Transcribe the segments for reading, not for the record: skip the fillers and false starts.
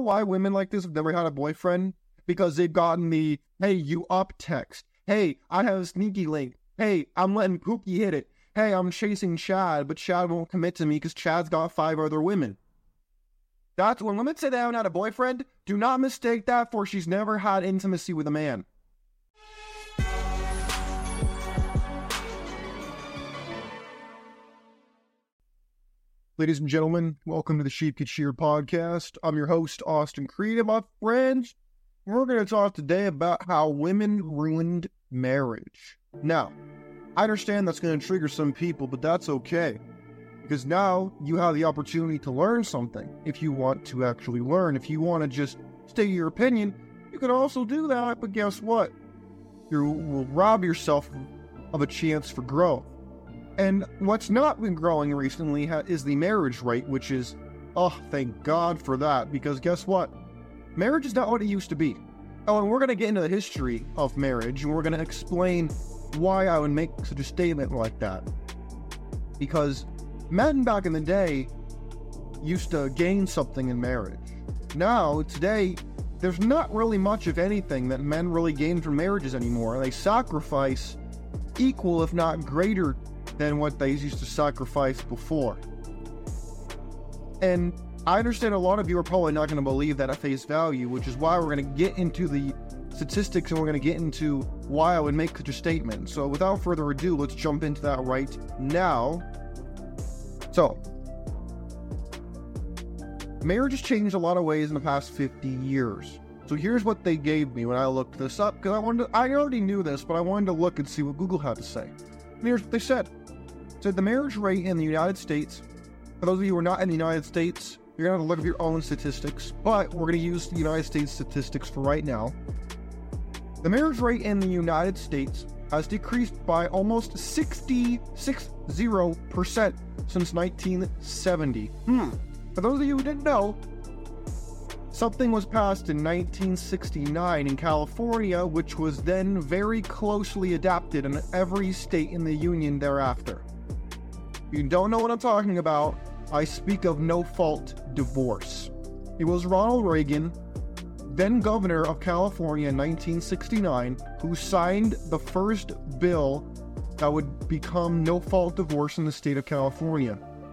why women like this have never had a boyfriend? Because they've gotten the, hey, you up text. Hey, I have a sneaky link. Hey, I'm letting Pookie hit it. Hey, I'm chasing Chad, but Chad won't commit to me because Chad's got 5 other women. That's when women say they haven't had a boyfriend, do not mistake that for she's never had intimacy with a man. Ladies and gentlemen, welcome to the Sheep Get Sheared podcast. I'm your host, Austin Creed, and my friends, we're going to talk today about how women ruined marriage. Now, I understand that's going to trigger some people, but that's okay. Because now you have the opportunity to learn something if you want to actually learn. If you want to just state your opinion, you can also do that, but guess what? You will rob yourself of a chance for growth. And what's not been growing recently is the marriage rate, which is, oh, thank God for that, because guess what? Marriage is not what it used to be. Oh, and we're going to get into the history of marriage, and we're going to explain why I would make such a statement like that. Because men back in the day used to gain something in marriage. Now, today, there's not really much of anything that men really gain from marriages anymore. They sacrifice equal, if not greater, than what they used to sacrifice before. And I understand a lot of you are probably not going to believe that at face value, which is why we're going to get into the statistics and we're going to get into why I would make such a statement. So without further ado, let's jump into that right now. So, marriage has changed a lot of ways in the past 50 years. So here's what they gave me when I looked this up, because I already knew this, but I wanted to look and see what Google had to say. And here's what they said. It said the marriage rate in the United States, for those of you who are not in the United States, you're going to have to look at your own statistics, but we're going to use the United States statistics for right now. The marriage rate in the United States has decreased by almost 60% since 1970. For those of you who didn't know, something was passed in 1969 in California, which was then very closely adapted in every state in the Union thereafter. If you don't know what I'm talking about, I speak of no-fault divorce. It was Ronald Reagan, then governor of California in 1969, who signed the first bill that would become no-fault divorce in the state of California.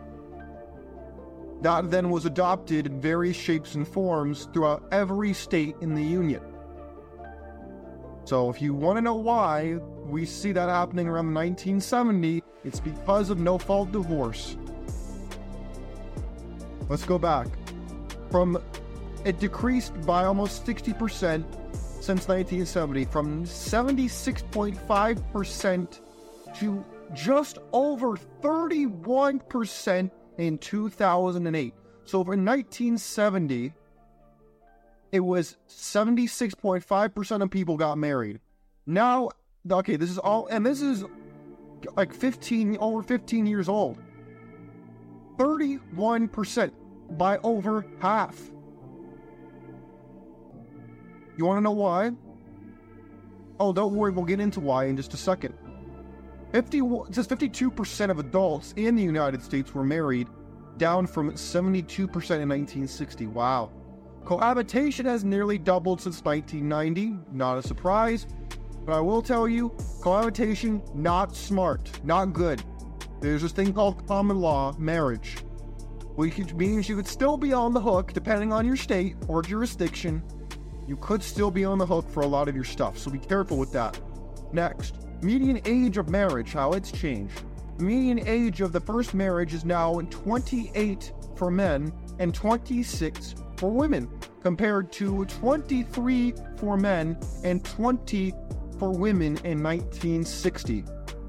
That then was adopted in various shapes and forms throughout every state in the Union. So if you want to know why we see that happening around 1970, it's because of no-fault divorce. Let's go back. It decreased by almost 60% since 1970, from 76.5% to just over 31% in 2008. So in 1970, it was 76.5% of people got married. Now, okay, this is like over 15 years old. 31%, by over half. You want to know why? Oh, don't worry, we'll get into why in just a second. It says 52% of adults in the United States were married, down from 72% in 1960. Wow. Cohabitation has nearly doubled since 1990. Not a surprise. But I will tell you, cohabitation, not smart, not good. There's this thing called common law marriage, which means you could still be on the hook, depending on your state or jurisdiction. You could still be on the hook for a lot of your stuff, so be careful with that. Next, median age of marriage, how it's changed. The median age of the first marriage is now 28 for men and 26 for women, compared to 23 for men and 20 for women in 1960.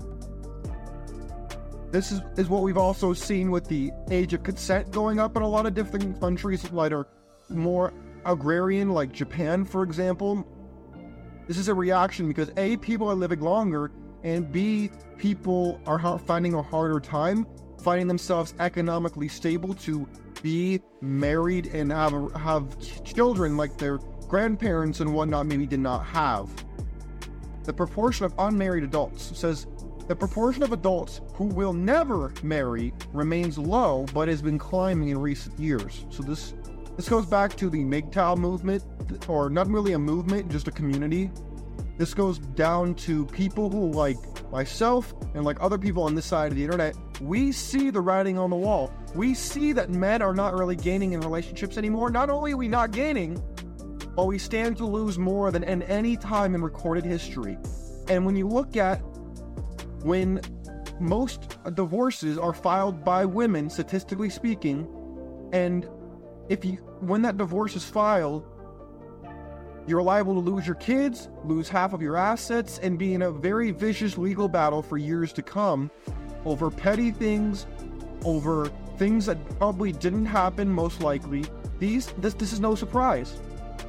This is what we've also seen with the age of consent going up in a lot of different countries that are more agrarian, like Japan, for example. This is a reaction because A, people are living longer, and B, people are finding a harder time finding themselves economically stable to be married and have children like their grandparents and whatnot maybe did not have. The proportion of unmarried adults says the proportion of adults who will never marry remains low, but has been climbing in recent years. So this This goes back to the MGTOW movement, or not really a movement, just a community. This goes down to people who, like myself and like other people on this side of the internet, we see the writing on the wall. We see that men are not really gaining in relationships anymore. Not only are we not gaining, but we stand to lose more than in any time in recorded history. And when you look at when most divorces are filed by women, statistically speaking, and when that divorce is filed, you're liable to lose your kids, lose half of your assets, and be in a very vicious legal battle for years to come over petty things, over things that probably didn't happen, most likely. This is no surprise.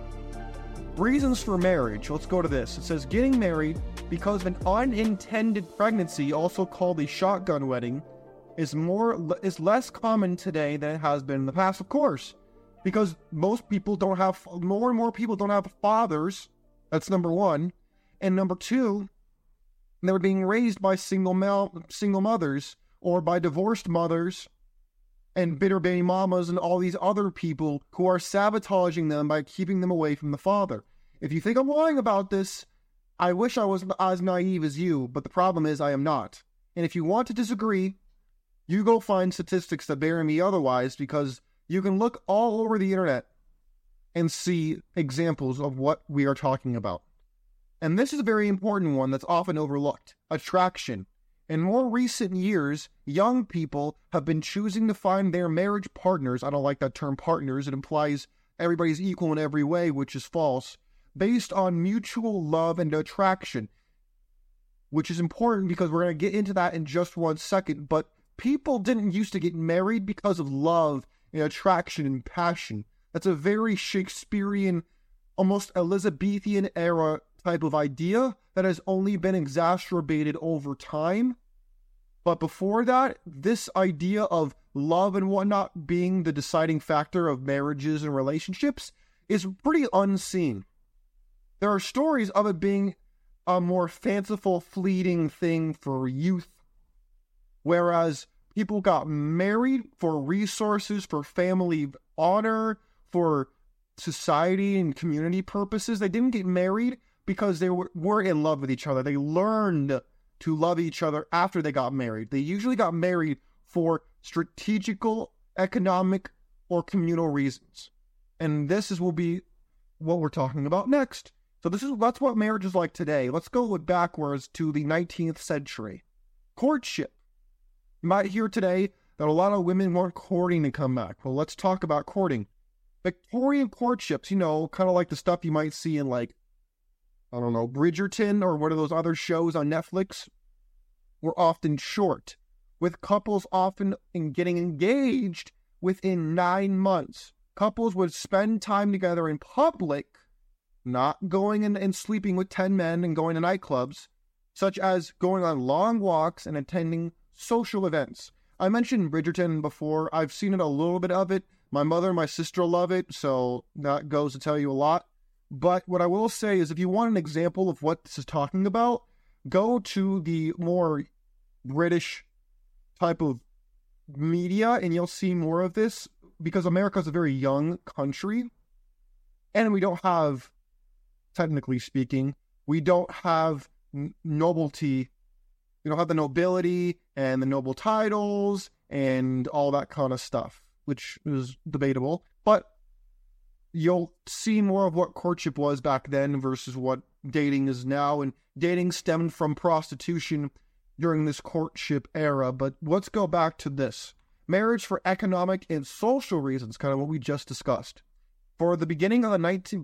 Reasons for marriage. Let's go to this. It says getting married because of an unintended pregnancy, also called a shotgun wedding, is less common today than it has been in the past, of course. Because more and more people don't have fathers. That's number one. And number two, they were being raised by single mothers or by divorced mothers and bitter baby mamas and all these other people who are sabotaging them by keeping them away from the father. If you think I'm lying about this, I wish I was as naive as you, but the problem is I am not. And if you want to disagree, you go find statistics that bear me otherwise, because you can look all over the internet and see examples of what we are talking about. And this is a very important one that's often overlooked: attraction. In more recent years, young people have been choosing to find their marriage partners — I don't like that term partners, it implies everybody's equal in every way, which is false — based on mutual love and attraction, which is important because we're going to get into that in just 1 second. But people didn't used to get married because of love and attraction and passion. That's a very Shakespearean, almost Elizabethan era type of idea that has only been exacerbated over time. But before that, this idea of love and whatnot being the deciding factor of marriages and relationships is pretty unseen. There are stories of it being a more fanciful, fleeting thing for youth, whereas people got married for resources, for family honor, for society and community purposes. They didn't get married because they were in love with each other. They learned to love each other after they got married. They usually got married for strategical, economic, or communal reasons. And will be what we're talking about next. So that's what marriage is like today. Let's go backwards to the 19th century. Courtship. You might hear today that a lot of women weren't courting to come back. Well, let's talk about courting. Victorian courtships, kind of like the stuff you might see in, like, I don't know, Bridgerton or one of those other shows on Netflix, were often short, with couples often getting engaged within 9 months. Couples would spend time together in public, not going and sleeping with 10 men and going to nightclubs, such as going on long walks and attending social events. I mentioned Bridgerton before. I've seen a little bit of it. My mother and my sister love it, so that goes to tell you a lot. But what I will say is, if you want an example of what this is talking about, go to the more British type of media and you'll see more of this, because America is a very young country and we don't have, technically speaking, we don't have nobility. We don't have the nobility and the noble titles and all that kind of stuff, which is debatable. But you'll see more of what courtship was back then versus what dating is now. And dating stemmed from prostitution during this courtship era. But let's go back to this. Marriage for economic and social reasons, kind of what we just discussed. By the beginning of the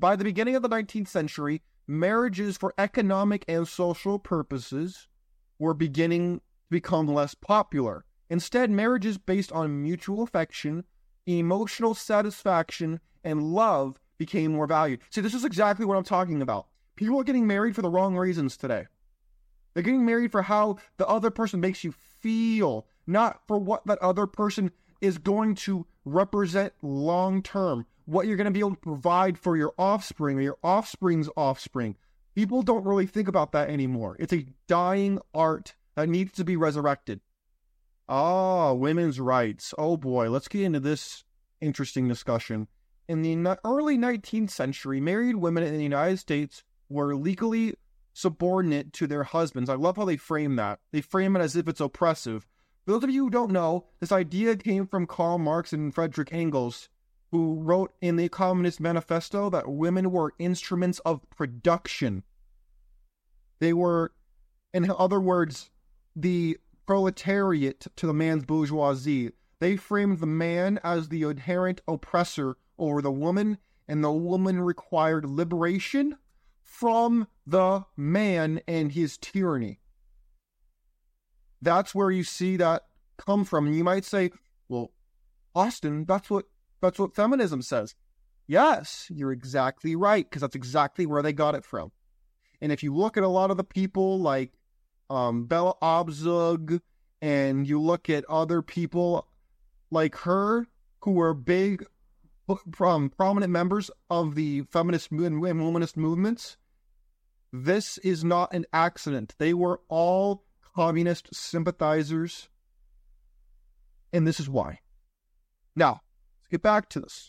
19th century, marriages for economic and social purposes were beginning to become less popular. Instead, marriages based on mutual affection, emotional satisfaction, and love became more valued. See, this is exactly what I'm talking about. People are getting married for the wrong reasons today. They're getting married for how the other person makes you feel, not for what that other person is going to represent long term, what you're going to be able to provide for your offspring or your offspring's offspring. People don't really think about that anymore. It's a dying art that needs to be resurrected. Women's rights. Oh boy, let's get into this interesting discussion. In the early 19th century, married women in the United States were legally subordinate to their husbands. I love how they frame that. They frame it as if it's oppressive. For those of you who don't know, this idea came from Karl Marx and Friedrich Engels, who wrote in the Communist Manifesto that women were instruments of production. They were, in other words, the proletariat to the man's bourgeoisie. They framed the man as the inherent oppressor over the woman, and the woman required liberation from the man and his tyranny. That's where you see that come from. And you might say, well, Austin, that's what feminism says. Yes, you're exactly right, because that's exactly where they got it from. And if you look at a lot of the people like Bella Abzug, and you look at other people like her who were big, prominent members of the feminist and womanist movements, this is not an accident. They were all communist sympathizers, and this is why. Now, let's get back to this.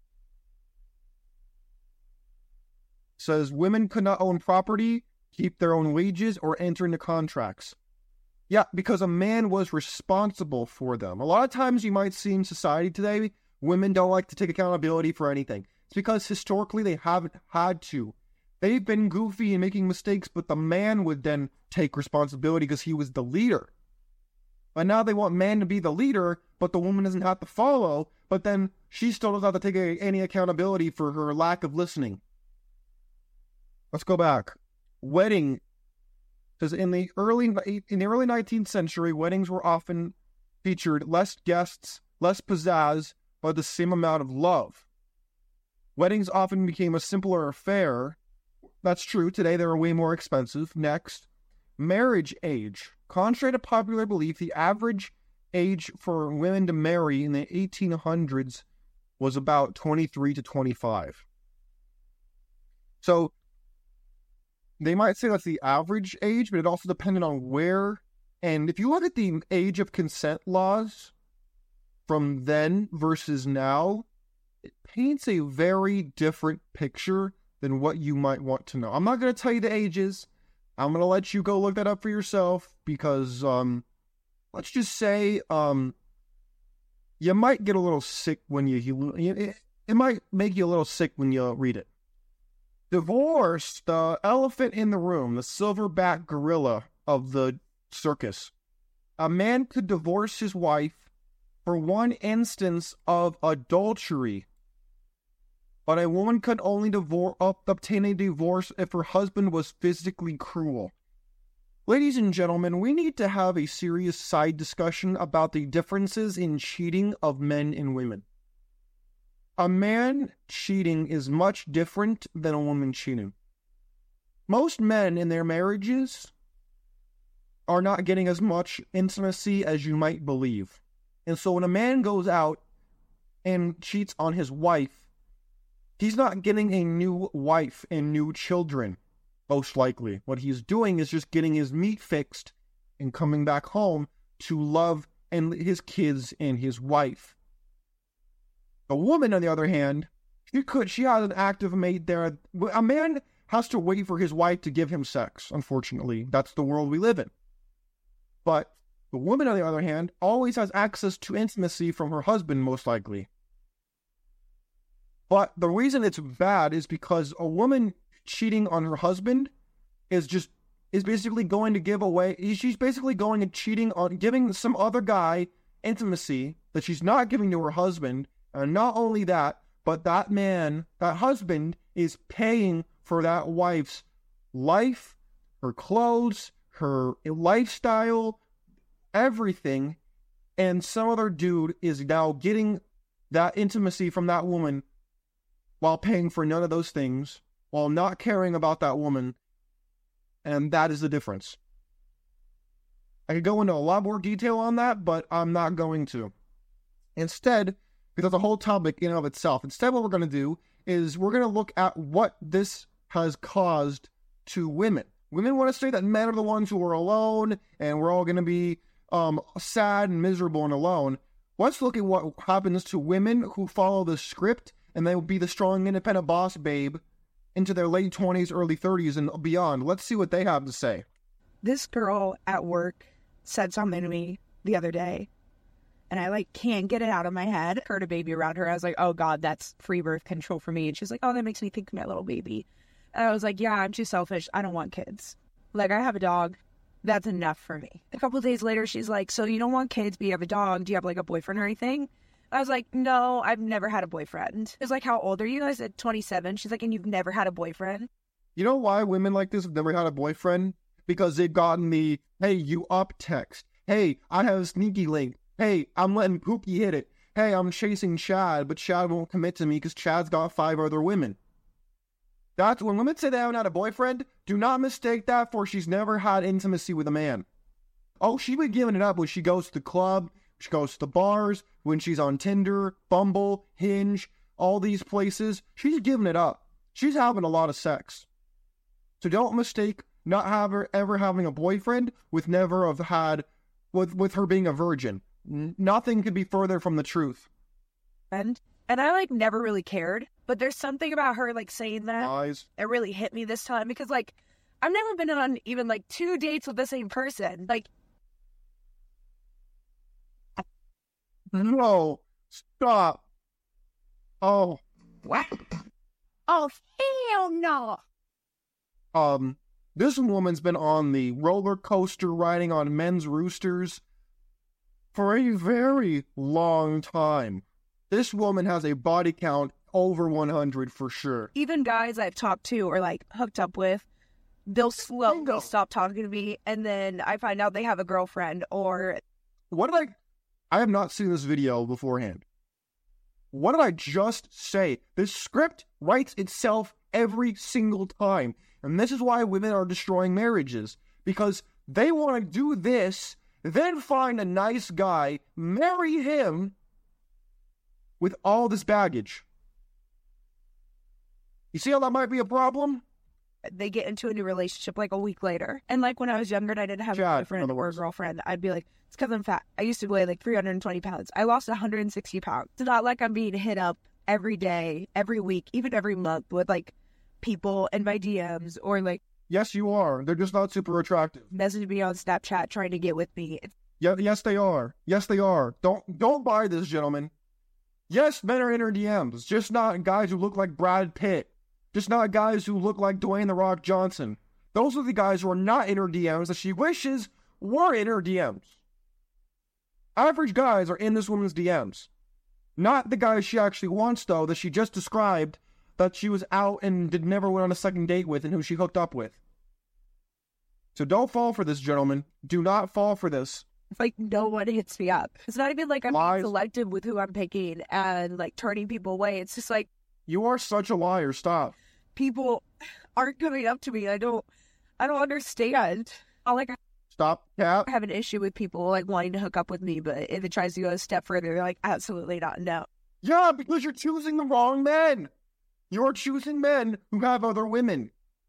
It says women could not own property, keep their own wages, or enter into contracts. Yeah, because a man was responsible for them. A lot of times you might see in society today, women don't like to take accountability for anything. It's because historically they haven't had to. They've been goofy and making mistakes, but the man would then take responsibility because he was the leader. But now they want man to be the leader, but the woman doesn't have to follow, but then she still doesn't have to take any accountability for her lack of listening. Let's go back. Wedding. Because in the early 19th century, weddings were often featured less guests, less pizzazz, but the same amount of love. Weddings often became a simpler affair. That's true. Today, they are way more expensive. Next, marriage age. Contrary to popular belief, the average age for women to marry in the 1800s was about 23 to 25. So, they might say that's the average age, but it also depended on where. And if you look at the age of consent laws from then versus now, it paints a very different picture than what you might want to know. I'm not going to tell you the ages. I'm going to let you go look that up for yourself because, let's just say, you might get a little sick when it might make you a little sick when you read it. Divorce, the elephant in the room, the silverback gorilla of the circus. A man could divorce his wife for one instance of adultery, but a woman could only obtain a divorce if her husband was physically cruel. Ladies and gentlemen, we need to have a serious side discussion about the differences in cheating of men and women. A man cheating is much different than a woman cheating. Most men in their marriages are not getting as much intimacy as you might believe. And so when a man goes out and cheats on his wife, he's not getting a new wife and new children, most likely. What he's doing is just getting his meat fixed and coming back home to love and his kids and his wife. A woman, on the other hand, she has an active mate there. A man has to wait for his wife to give him sex, unfortunately. That's the world we live in. But the woman, on the other hand, always has access to intimacy from her husband, most likely. But the reason it's bad is because a woman cheating on her husband is basically going to give away, she's basically going and cheating on, giving some other guy intimacy that she's not giving to her husband. And not only that, but that man, that husband, is paying for that wife's life, her clothes, her lifestyle, everything. And some other dude is now getting that intimacy from that woman while paying for none of those things, while not caring about that woman. And that is the difference. I could go into a lot more detail on that, but I'm not going to. Instead, because that's a whole topic in and of itself. Instead, what we're going to do is we're going to look at what this has caused to women. Women want to say that men are the ones who are alone, and we're all going to be sad and miserable and alone. Let's look at what happens to women who follow the script and they will be the strong, independent boss babe into their late 20s, early 30s, and beyond. Let's see what they have to say. This girl at work said something to me the other day, and I can't get it out of my head. Heard a baby around her. I was like, oh God, that's free birth control for me. And she's like, oh, that makes me think of my little baby. And I was like, yeah, I'm too selfish. I don't want kids. I have a dog. That's enough for me. A couple of days later, she's like, so you don't want kids, but you have a dog. Do you have a boyfriend or anything? I was like, no, I've never had a boyfriend. It's like, how old are you? I said, 27. She's like, and you've never had a boyfriend? You know why women like this have never had a boyfriend? Because they've gotten the, hey, you up text. Hey, I have a sneaky link. Hey, I'm letting Pookie hit it. Hey, I'm chasing Chad, but Chad won't commit to me because Chad's got 5 other women. That's when women say they haven't had a boyfriend, do not mistake that for she's never had intimacy with a man. Oh, she's been giving it up when she goes to the club, she goes to the bars, when she's on Tinder, Bumble, Hinge, all these places. She's giving it up. She's having a lot of sex. So don't mistake not ever having a boyfriend with never have had, with her being a virgin. Nothing could be further from the truth. And I never really cared, but there's something about her saying that that really hit me this time because I've never been on even 2 dates with the same person. No, stop. Oh. What? Oh, hell no. This woman's been on the roller coaster riding on men's roosters for a very long time. This woman has a body count over 100 for sure. Even guys I've talked to or hooked up with, they'll slowly stop talking to me, and then I find out they have a girlfriend or... I have not seen this video beforehand. What did I just say? This script writes itself every single time. And this is why women are destroying marriages. Because they want to do this, then find a nice guy, marry him with all this baggage. You see how that might be a problem? They get into a new relationship a week later. And when I was younger and I didn't have a boyfriend or a girlfriend, I'd be like, it's because I'm fat. I used to weigh 320 pounds. I lost 160 pounds. It's not like I'm being hit up every day, every week, even every month with people in my DMs or Yes, you are. They're just not super attractive. Message me on Snapchat trying to get with me. Yeah, yes, they are. Yes, they are. Don't buy this, gentlemen. Yes, men are in her DMs, just not guys who look like Brad Pitt. Just not guys who look like Dwayne The Rock Johnson. Those are the guys who are not in her DMs that she wishes were in her DMs. Average guys are in this woman's DMs. Not the guys she actually wants, though, that she just described that she was out and never went on a second date with and who she hooked up with. So don't fall for this, gentlemen. Do not fall for this. No one hits me up. It's not even I'm being selective with who I'm picking and turning people away. It's just you are such a liar. Stop. People aren't coming up to me. I don't understand. Stop, Cap. I have an issue with people wanting to hook up with me, but if it tries to go a step further, they're absolutely not. No. Yeah, because you're choosing the wrong men. You're choosing men who have other women.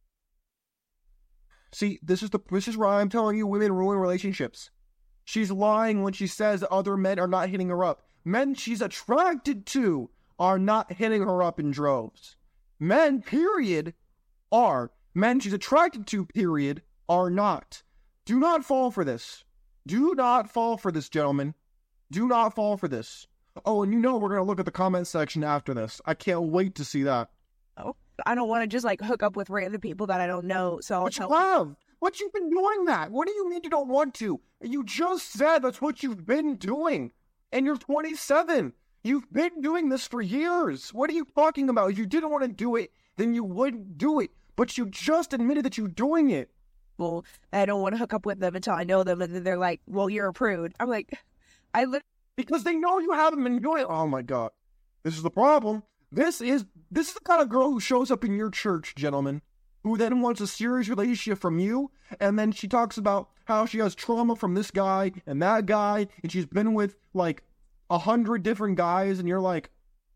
See, this is why I'm telling you women ruin relationships. She's lying when she says other men are not hitting her up. Men she's attracted to are not hitting her up in droves. Men, period, are. Men she's attracted to, period, are not. Do not fall for this. Do not fall for this, gentlemen. Do not fall for this. Oh, and we're going to look at the comment section after this. I can't wait to see that. Oh, I don't want to just hook up with random people that I don't know. So but you have. What you've been doing that? What do you mean you don't want to? You just said that's what you've been doing. And you're 27. You've been doing this for years. What are you talking about? If you didn't want to do it, then you wouldn't do it. But you just admitted that you're doing it. Well, I don't want to hook up with them until I know them. And then they're like, well, you're a prude. I'm like, because they know you haven't been doing it. Oh my God. This is the problem. This is the kind of girl who shows up in your church, gentlemen, who then wants a serious relationship from you. And then she talks about how she has trauma from this guy and that guy. And she's been with 100 different guys. And you're like,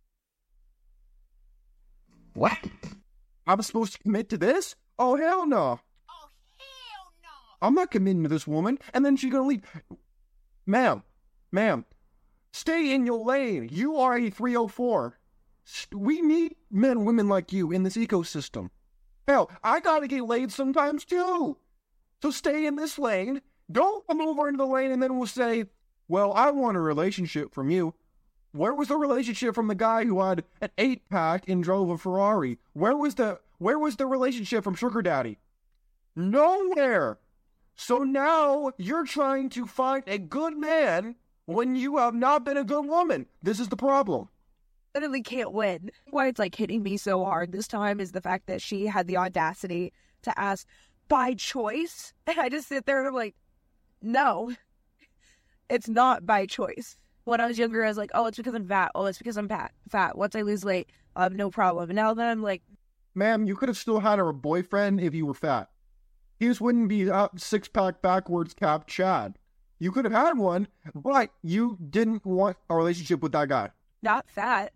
what? I'm supposed to commit to this? Oh, hell no. I'm not committing to this woman. And then she's going to leave. Ma'am, stay in your lane. You are a 304. We need men and women like you in this ecosystem. Hell, I gotta get laid sometimes too. So stay in this lane. Don't come over into the lane and then we'll say, well, I want a relationship from you. Where was the relationship from the guy who had an 8-pack and drove a Ferrari? Where was the relationship from Sugar Daddy? Nowhere. So now you're trying to find a good man when you have not been a good woman. This is the problem. Literally can't win. Why it's like hitting me so hard this time is the fact that she had the audacity to ask by choice. And I just sit there and I'm like, no, it's not by choice. When I was younger, I was like, oh, it's because I'm fat. Oh, it's because I'm fat. Once I lose weight, no problem. And now that I'm like, ma'am, you could have still had a boyfriend if you were fat. He just wouldn't be up 6-pack backwards cap Chad. You could have had one, but you didn't want a relationship with that guy. Not fat.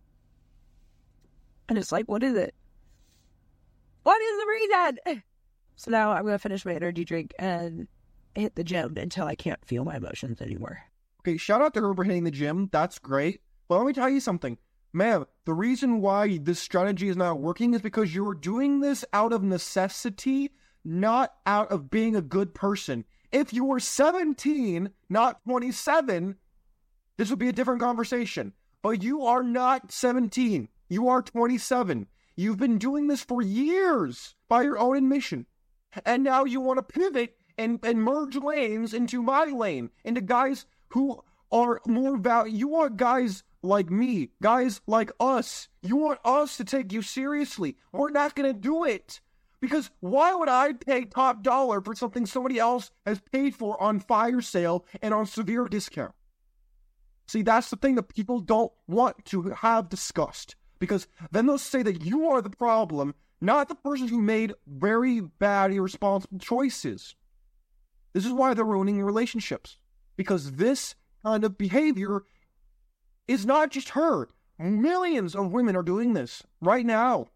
And it's like, what is it? What is the reason? So now I'm going to finish my energy drink and hit the gym until I can't feel my emotions anymore. Okay, shout out to her for hitting the gym. That's great. But let me tell you something. Ma'am, the reason why this strategy is not working is because you're doing this out of necessity, not out of being a good person. If you were 17, not 27, this would be a different conversation. But you are not 17. You are 27. You've been doing this for years by your own admission. And now you want to pivot and merge lanes into my lane, into guys who are more value. You want guys like me, guys like us. You want us to take you seriously. We're not going to do it. Because why would I pay top dollar for something somebody else has paid for on fire sale and on severe discount? See, that's the thing that people don't want to have discussed. Because then they'll say that you are the problem, not the person who made very bad, irresponsible choices. This is why they're ruining relationships. Because this kind of behavior is not just her. Millions of women are doing this right now.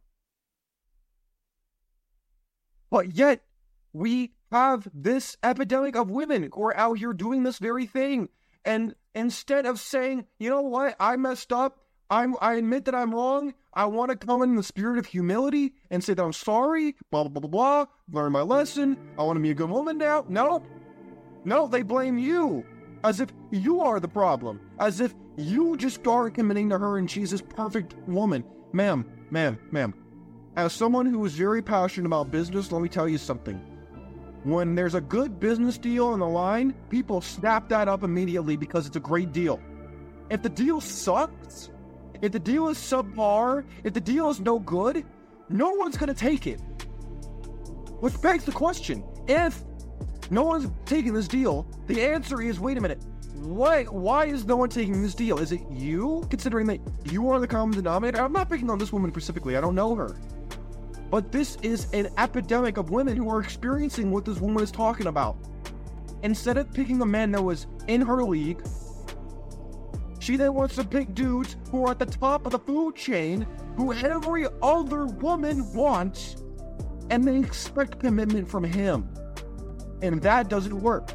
But yet, we have this epidemic of women who are out here doing this very thing. And instead of saying, you know what, I messed up, I admit that I'm wrong, I want to come in the spirit of humility and say that I'm sorry, blah, blah, blah, blah, learn my lesson, I want to be a good woman now. No, they blame you. As if you are the problem. As if you just are committing to her and she's this perfect woman. Ma'am. As someone who is very passionate about business, let me tell you something. When there's a good business deal on the line, people snap that up immediately because it's a great deal. If the deal sucks, if the deal is subpar, if the deal is no good, no one's going to take it. Which begs the question, if no one's taking this deal, the answer is, wait a minute, why is no one taking this deal? Is it you, considering that you are the common denominator? I'm not picking on this woman specifically, I don't know her. But this is an epidemic of women who are experiencing what this woman is talking about. Instead of picking a man that was in her league, she then wants to pick dudes who are at the top of the food chain, who every other woman wants, and they expect commitment from him. And that doesn't work.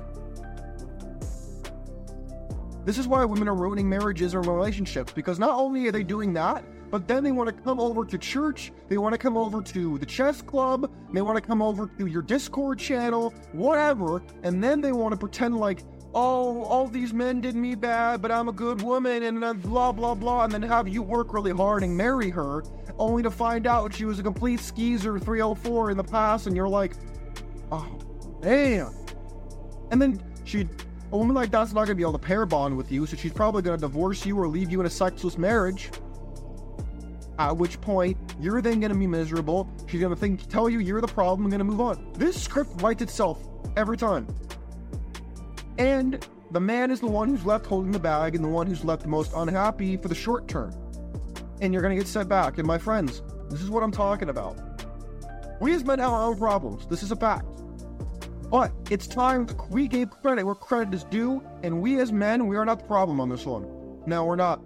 This is why women are ruining marriages or relationships, because not only are they doing that, but then they want to come over to church, they want to come over to the chess club, they want to come over to your Discord channel, whatever, and then they want to pretend like, oh, all these men did me bad, but I'm a good woman, and then blah, blah, blah, and then have you work really hard and marry her, only to find out she was a complete skeezer 304 in the past, and you're like, oh, damn. And then a woman like that's not going to be able to pair bond with you, so she's probably going to divorce you or leave you in a sexless marriage. At which point, you're then going to be miserable. She's going to tell you you're the problem and going to move on. This script writes itself every time. And the man is the one who's left holding the bag and the one who's left the most unhappy for the short term. And you're going to get set back. And my friends, this is what I'm talking about. We as men have our own problems. This is a fact. But it's time we gave credit where credit is due, and we as men, we are not the problem on this one. No, we're not.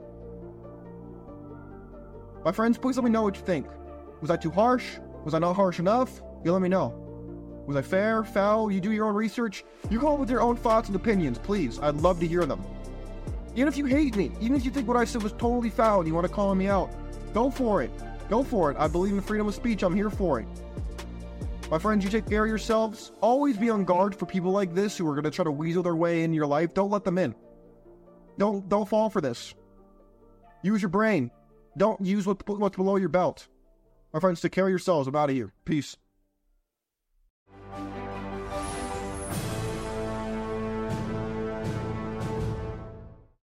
My friends, please let me know what you think. Was I too harsh? Was I not harsh enough? You let me know. Was I fair, foul? You do your own research. You go with your own thoughts and opinions, please. I'd love to hear them. Even if you hate me, even if you think what I said was totally foul and you want to call me out, Go for it. Go for it. I believe in freedom of speech. I'm here for it. My friends, you take care of yourselves. Always be on guard for people like this who are going to try to weasel their way in your life. Don't let them in. Don't fall for this. Use your brain. Don't use what's below your belt. My friends, take care of yourselves. I'm out of here. Peace.